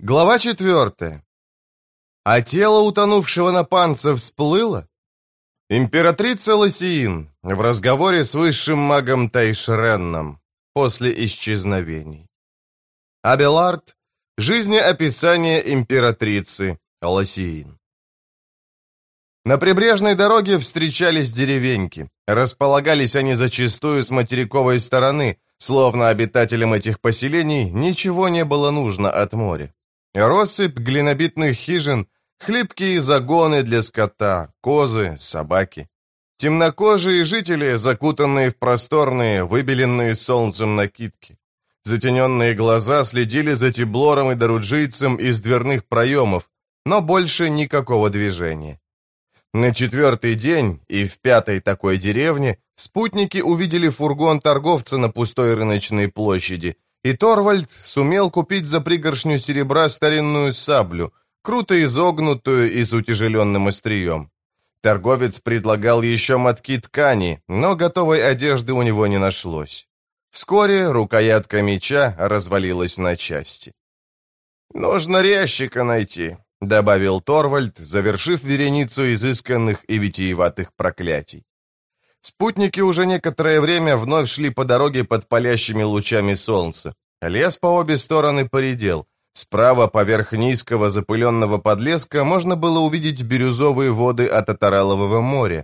Глава 4. А тело утонувшего напанца всплыло? Императрица Лосиин в разговоре с высшим магом Тайшренном после исчезновений. Абелард. Жизнеописание императрицы Лосиин. На прибрежной дороге встречались деревеньки. Располагались они зачастую с материковой стороны, словно обитателям этих поселений ничего не было нужно от моря. Россыпь глинобитных хижин, хлипкие загоны для скота, козы, собаки. Темнокожие жители, закутанные в просторные, выбеленные солнцем накидки. Затененные глаза следили за Тиблором и Даруджийцем из дверных проемов, но больше никакого движения. На 4-й день и в 5-й такой деревне спутники увидели фургон торговца на пустой рыночной площади, и Торвальд сумел купить за пригоршню серебра старинную саблю, круто изогнутую и с утяжеленным острием. Торговец предлагал еще мотки ткани, но готовой одежды у него не нашлось. Вскоре рукоятка меча развалилась на части. «Нужно резчика найти», — добавил Торвальд, завершив вереницу изысканных и витиеватых проклятий. Спутники уже некоторое время вновь шли по дороге под палящими лучами солнца. Лес по обе стороны поредел. Справа, поверх низкого запыленного подлеска, можно было увидеть бирюзовые воды от Атаралового моря,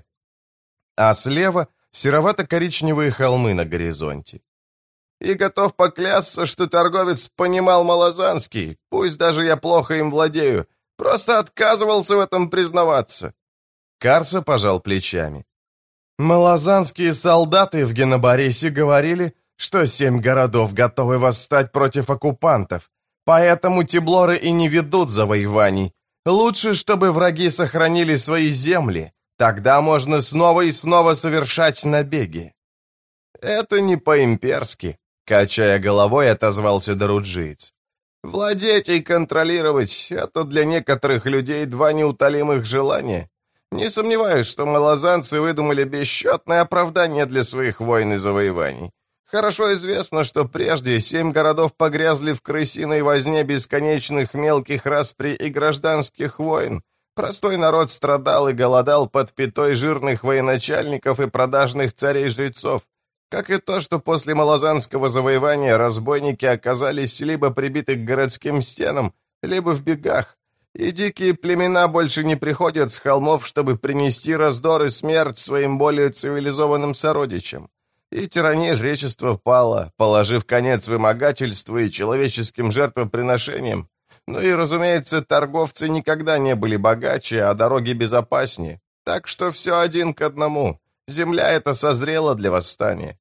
а слева — серовато-коричневые холмы на горизонте. «И готов поклясться, что торговец понимал малозанский, пусть даже я плохо им владею, просто отказывался в этом признаваться». Карса пожал плечами. «Малозанские солдаты в Генобарисе говорили, что 7 городов готовы восстать против оккупантов, поэтому Тиблоры и не ведут завоеваний. Лучше, чтобы враги сохранили свои земли, тогда можно снова и снова совершать набеги». «Это не по-имперски», — качая головой, отозвался Даруджиец. «Владеть и контролировать — это для некоторых людей два неутолимых желания. Не сомневаюсь, что малозанцы выдумали бесчетное оправдание для своих войн и завоеваний. Хорошо известно, что прежде 7 городов погрязли в крысиной возне бесконечных мелких распри и гражданских войн. Простой народ страдал и голодал под пятой жирных военачальников и продажных царей-жрецов. Как и то, что после малозанского завоевания разбойники оказались либо прибиты к городским стенам, либо в бегах. И дикие племена больше не приходят с холмов, чтобы принести раздор и смерть своим более цивилизованным сородичам. И тирания жречества пала, положив конец вымогательству и человеческим жертвоприношениям. Ну и, разумеется, торговцы никогда не были богаче, а дороги безопаснее. Так что все один к одному. Земля эта созрела для восстания».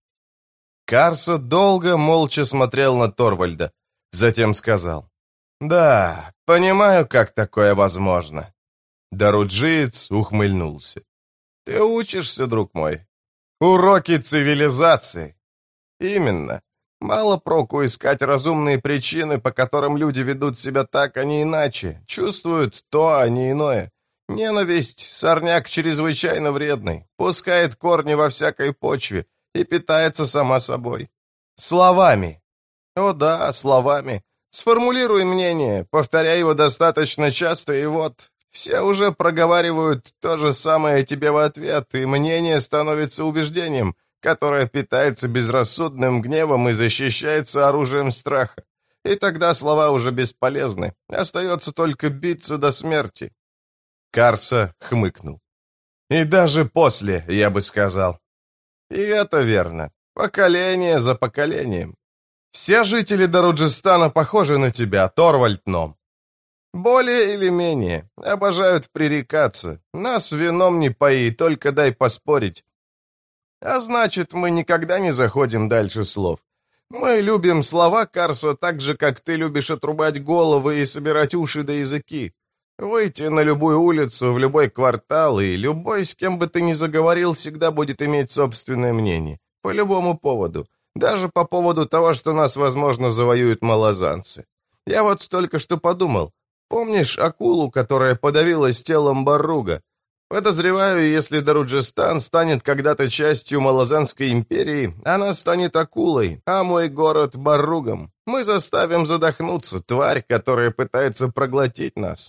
Карсо долго молча смотрел на Торвальда, затем сказал: «Да, понимаю, как такое возможно». Даруджиец ухмыльнулся. «Ты учишься, друг мой? Уроки цивилизации». «Именно. Мало проку искать разумные причины, по которым люди ведут себя так, а не иначе, чувствуют то, а не иное. Ненависть — сорняк чрезвычайно вредный, пускает корни во всякой почве и питается сама собой. Словами. О да, словами. Сформулируй мнение, повторяй его достаточно часто, и вот, все уже проговаривают то же самое тебе в ответ, и мнение становится убеждением, которое питается безрассудным гневом и защищается оружием страха. И тогда слова уже бесполезны, остается только биться до смерти». Карса хмыкнул. «И даже после, я бы сказал». «И это верно. Поколение за поколением. Все жители Даруджистана похожи на тебя, Торвальд Ном. Более или менее. Обожают пререкаться. Нас вином не пои, только дай поспорить. А значит, мы никогда не заходим дальше слов. Мы любим слова, Карсо, так же, как ты любишь отрубать головы и собирать уши да языки. Выйти на любую улицу, в любой квартал, и любой, с кем бы ты ни заговорил, всегда будет иметь собственное мнение. По любому поводу. Даже по поводу того, что нас, возможно, завоюют малозанцы. Я вот только что подумал. Помнишь акулу, которая подавилась телом Барруга? Подозреваю, если Даруджистан станет когда-то частью Малазанской империи, она станет акулой, а мой город — баругом. Мы заставим задохнуться тварь, которая пытается проглотить нас».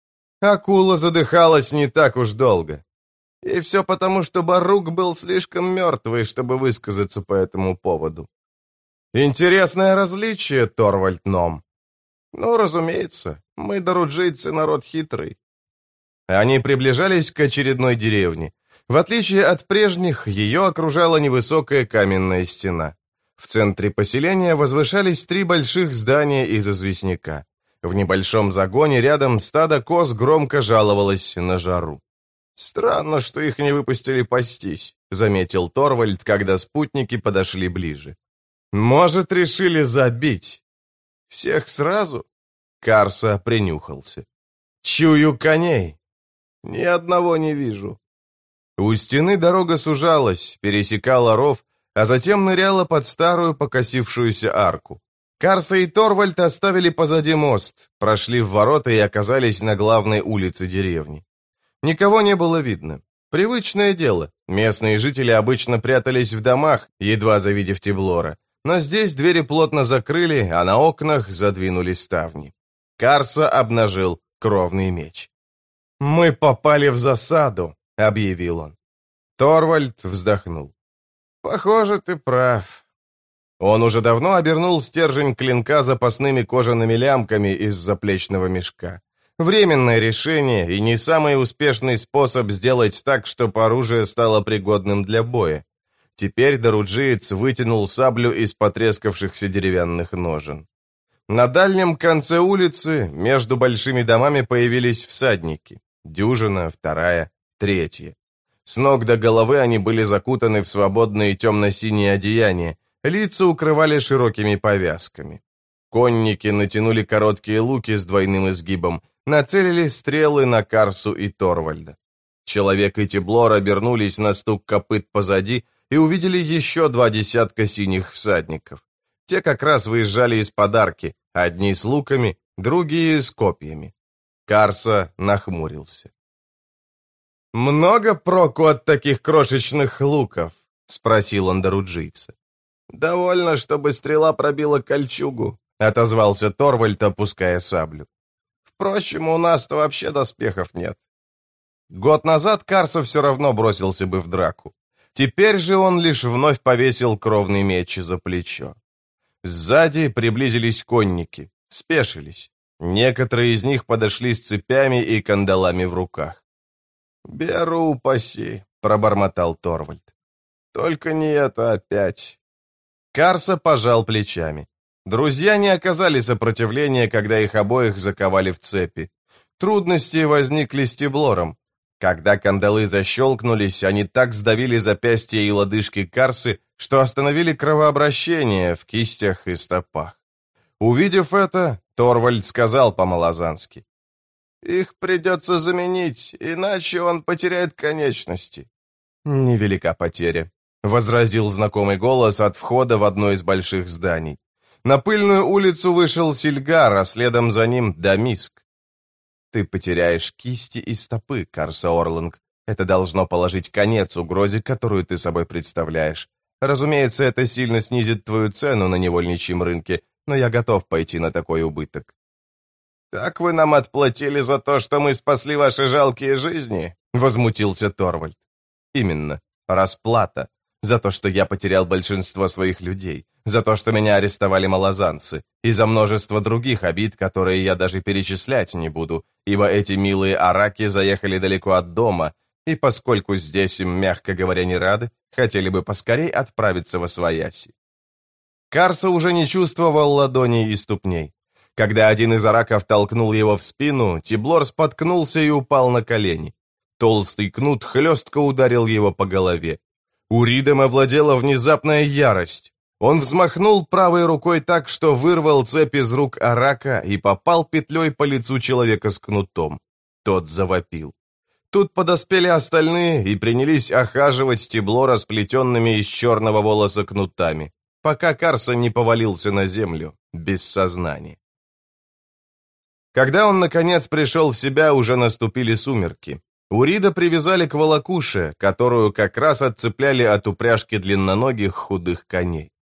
Акула задыхалась не так уж долго. И все потому, что Барук был слишком мертвый, чтобы высказаться по этому поводу. Интересное различие, Торвальд Ном. Ну, разумеется, мы, даруджийцы, народ хитрый. Они приближались к очередной деревне. В отличие от прежних, ее окружала невысокая каменная стена. В центре поселения возвышались 3 больших здания из известняка. В небольшом загоне рядом стадо коз громко жаловалось на жару. «Странно, что их не выпустили пастись», — заметил Торвальд, когда спутники подошли ближе. «Может, решили забить?» «Всех сразу?» Карса принюхался. «Чую коней». «Ни одного не вижу». У стены дорога сужалась, пересекала ров, а затем ныряла под старую покосившуюся арку. Карса и Торвальд оставили позади мост, прошли в ворота и оказались на главной улице деревни. Никого не было видно. Привычное дело. Местные жители обычно прятались в домах, едва завидев Тиблора. Но здесь двери плотно закрыли, а на окнах задвинули ставни. Карса обнажил кровный меч. «Мы попали в засаду», — объявил он. Торвальд вздохнул. «Похоже, ты прав». Он уже давно обернул стержень клинка запасными кожаными лямками из заплечного мешка. Временное решение и не самый успешный способ сделать так, чтобы оружие стало пригодным для боя. Теперь даруджиец вытянул саблю из потрескавшихся деревянных ножен. На дальнем конце улицы между большими домами появились всадники. Дюжина, вторая, третья. С ног до головы они были закутаны в свободные темно-синие одеяния, лица укрывали широкими повязками. Конники натянули короткие луки с двойным изгибом, нацелили стрелы на Карсу и Торвальда. Человек и Тиблор обернулись на стук копыт позади и увидели еще 2 десятка синих всадников. Те как раз выезжали из подарки, одни с луками, другие с копьями. Карса нахмурился. «Много проку от таких крошечных луков?» — спросил он даруджийца. «Довольно, чтобы стрела пробила кольчугу», — отозвался Торвальд, опуская саблю. «Впрочем, у нас-то вообще доспехов нет». Год назад Карса все равно бросился бы в драку. Теперь же он лишь вновь повесил кровный меч за плечо. Сзади приблизились конники, спешились. Некоторые из них подошли с цепями и кандалами в руках. «Беру, упаси», — пробормотал Торвальд. «Только не это опять». Карса пожал плечами. Друзья не оказали сопротивления, когда их обоих заковали в цепи. Трудности возникли с Тиблором. Когда кандалы защелкнулись, они так сдавили запястья и лодыжки Карсы, что остановили кровообращение в кистях и стопах. Увидев это, Торвальд сказал по-малазански: «Их придется заменить, иначе он потеряет конечности». «Невелика потеря», — возразил знакомый голос от входа в одно из больших зданий. На пыльную улицу вышел Сильгар, а следом за ним Дамиск. «Ты потеряешь кисти и стопы, Карса Орланг. Это должно положить конец угрозе, которую ты собой представляешь. Разумеется, это сильно снизит твою цену на невольничьем рынке, но я готов пойти на такой убыток». «Так вы нам отплатили за то, что мы спасли ваши жалкие жизни?» — возмутился Торвальд. «Именно. Расплата. За то, что я потерял большинство своих людей. За то, что меня арестовали малазанцы. И за множество других обид, которые я даже перечислять не буду, ибо эти милые араки заехали далеко от дома, и поскольку здесь им, мягко говоря, не рады, хотели бы поскорей отправиться во свояси». Карса уже не чувствовал ладоней и ступней. Когда один из араков толкнул его в спину, Тиблор споткнулся и упал на колени. Толстый кнут хлестко ударил его по голове. Уридом овладела внезапная ярость. Он взмахнул правой рукой так, что вырвал цепь из рук арака и попал петлей по лицу человека с кнутом. Тот завопил. Тут подоспели остальные и принялись охаживать Тиблора сплетенными из черного волоса кнутами, пока Карса не повалился на землю, без сознания. Когда он, наконец, пришел в себя, уже наступили сумерки. Урида привязали к волокуше, которую как раз отцепляли от упряжки длинноногих худых коней.